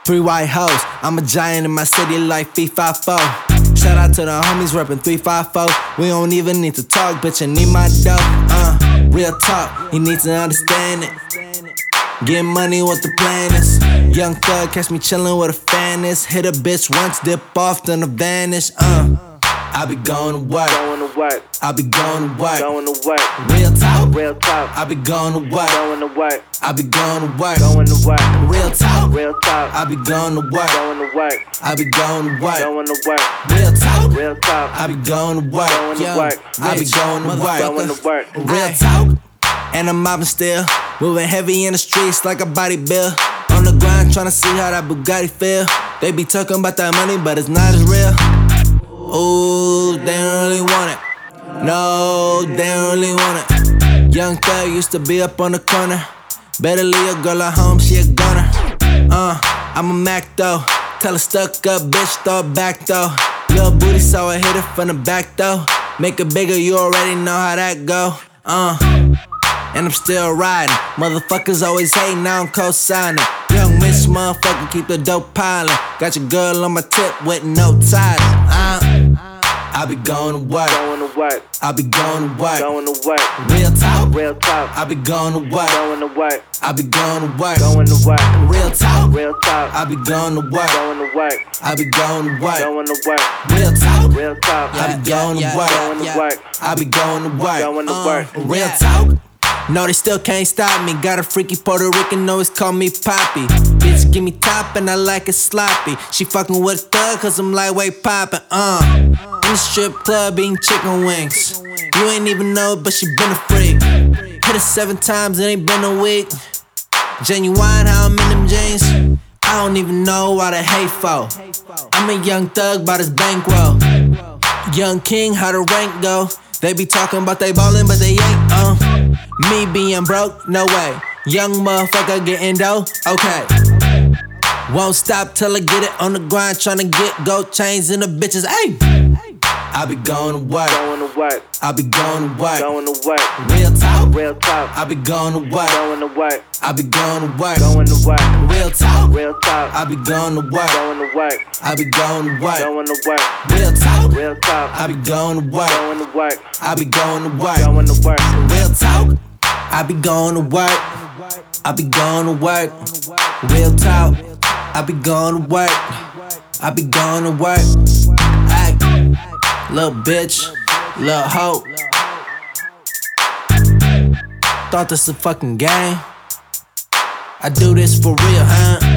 3 white hoes. I'm a giant in my city like Fee-Fi-Fo. Shout out to the homies reppin' 354. We don't even need to talk, bitch, I need my dough. Real talk, you need to understand it. Get money, what the plan is. Young thug, catch me chillin' with a fan is. Hit a bitch once, dip off, then I vanish. I be going to work. I be going to work. Real talk. I be going to work. I be going to work. Real talk. I be going to work. I be going to work. Real talk. I be going to work. I be going to work. Real talk. And I'm mobbing still, moving heavy in the streets like a body bill. On the grind, tryna see how that Bugatti feel. They be talking about that money, but it's not as real. Ooh, they don't really want it. No, they don't really want it. Young thug used to be up on the corner. Better leave a girl at home, she a goner. I'm a Mac though. Tell her stuck up, bitch, throw it back though. Little booty, so I hit it from the back though. Make it bigger, you already know how that go. And I'm still riding. Motherfuckers always hating, now I'm co-signing. Young rich motherfucker, keep the dope piling. Got your girl on my tip with no ties. I be going to work. I be going to work. Real talk. I be going to work. I be going to work. Real talk. I be going to work. I be going to work. Real talk. I be going to work. I be going to work. Real talk. No, they still can't stop me. Got a freaky Puerto Rican, always call me Poppy. Bitch, give me top and I like it sloppy. She fucking with a thug cause I'm lightweight poppin', In the strip club eating chicken wings. You ain't even know it, but she been a freak. Hit her 7 times, it ain't been a week. Genuine, how I'm in them jeans. I don't even know why they hate for. I'm a young thug by this bankroll. Young king, how the rank go. They be talking about they ballin', but they ain't, Me being broke, no way. Young motherfucker getting dough, okay. Won't stop till I get it on the grind, tryna get gold chains in the bitches, ayy. I be going to work. I be going to work. Real talk. I be going to work. I be going to work. Real talk. I be going to work. I be going to work. Real talk. I be going to work. I be going to work. Real talk. I be going to work. I be going to work. Real talk. I be going to work. I be going to work. Ay, little bitch, little hoe. Thought this a fucking game. I do this for real, huh?